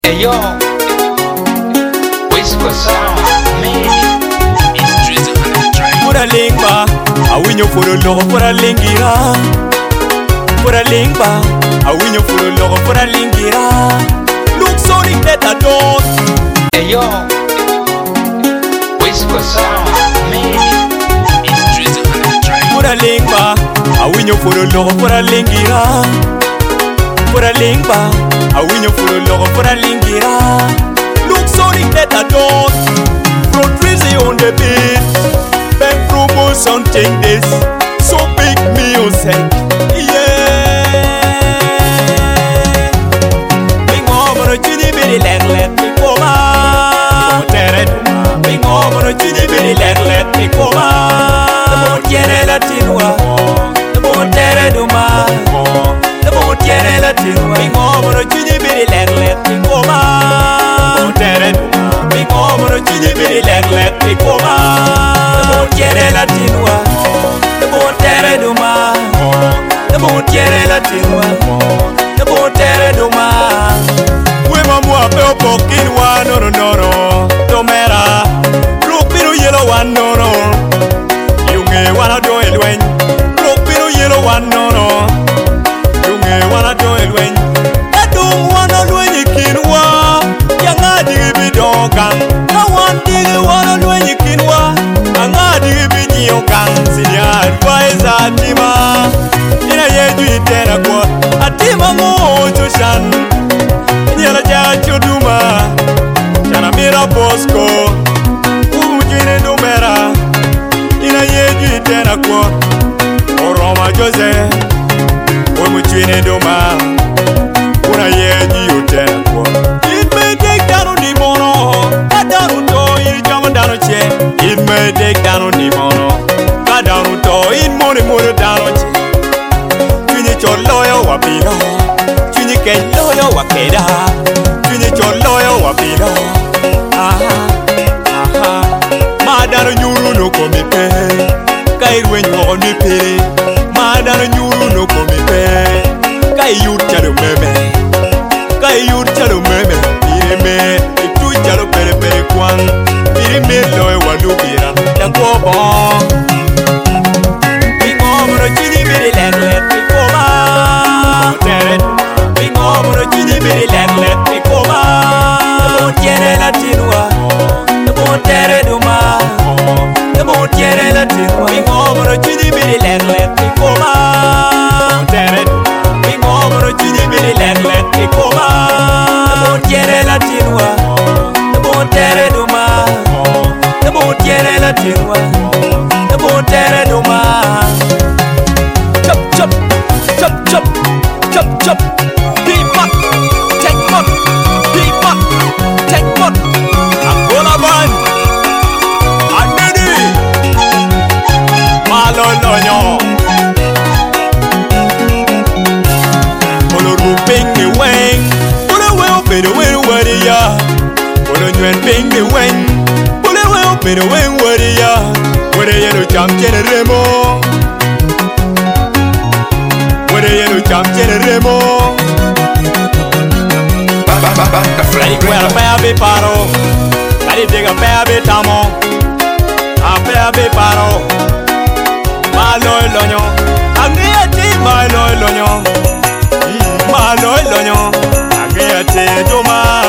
Hey yo, Whisper Sound, man. It's Drizzy on the track. Pura lingba, awinyo furo logo pura lingira. Pura lingba, awinyo furo logo pura lingira. Look so the better don't. Hey yo, Whisper Sound, man. It's Drizzy on the track. Pura lingba, awinyo furo logo pura lingira. Pura lingba, awinyo furo logo pura lingira. Look so the better don't. Pro Drizzy on the beat. Ben promotion take this. So big music. Yeah. Bing over chini biri let me koma. Tere duma. Bing over chini biri let me koma. The more tiene latinwa. The more tere duma. The more tiene latinwa. Bing over chini biri let me koma. Tere duma. Bing over chini biri let me koma. The more tiene latinwa. The more tere duma. The more tiene latinwa. The more tere duma. We mamua pe opokin wa no Tomera Look pinu yellow one no Yunge wana do elwen Look pinu yellow one no Yunge wana do elwen Edung wana lwenyi kinwa Yanga digi bidongan Na wan digi wana lwenyi kinwa Anga digi bidiongan Sinya advise atima Ina yeju itena kwa Atima mojo shan Nyala jacho duma Chana mira bosco Ujine numera Ina yeju itena kwa Oroma jose Ujine duma Una yeju itena kwa It may take down on the mono Kadanu to in jama dano che It may take down on the mono Kadanu to in mone dano che Chini choloyo wapino Chini ke loyo wakeda Chini choloyo wapino Madano nyuru no komipe Kairwe nyo nipe Madano nyuru no komipe Kaiyut chalo meme Kaiyut chalo meme Irime Itu chalo pere kwan Irime loyo walubira Yanko bon Bingo moro chini biri let me koma Bingo moro chini biri let me koma Demo tiene latinwa Demo tere duma Demo tiene latinwa Bingo moro chini biri let me koma Bingo moro chini biri let me koma Demo tiene latinwa Demo tere duma Demo tiene latinwa Demo tere duma Chop, chop, chop, chop, chop, chop. Deep up, take up, deep up, take up. Angola man, Anedi, Malo Lonyo. Olo ruping the wing, Olo well be the wing where they are. Olo nuen ping the wing, Olo well be the wing where they are. Where they yellow jump generemo. Remo Ready where a baby paro Ready dig a baby tamo A baby paro Malo lonyo Agriati malo lonyo Malo lonyo Agriati doma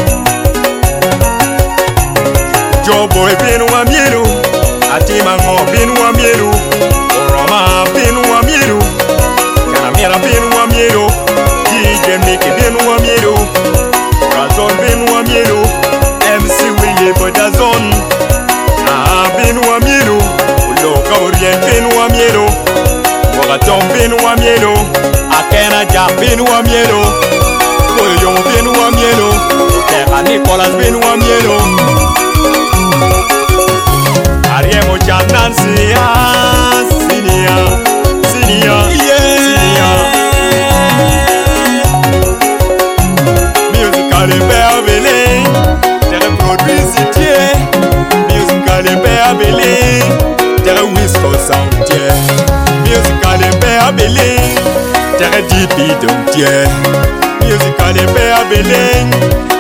Joboy binu wa mielu Atima ngo binu wa mielu Oroma binu wa mielu Mira binu wa mielo DJ Mickey binu wa mielo Razon binu wa mielo MC Willie Bodazon binu wa mielo Uloka Orient binu wa mielo Wagaton binu wa mielo Akena Ja binu wa mielo Koyo binu wa mielo Terra Nicolas binu wa mielo Ariemo Chanansi Sinia Musical et berbelé Terre produit tiers Musical et berbelé Terre Whisper Sound tiers Musical et berbelé Terre Deep Tiers Musical et berbelé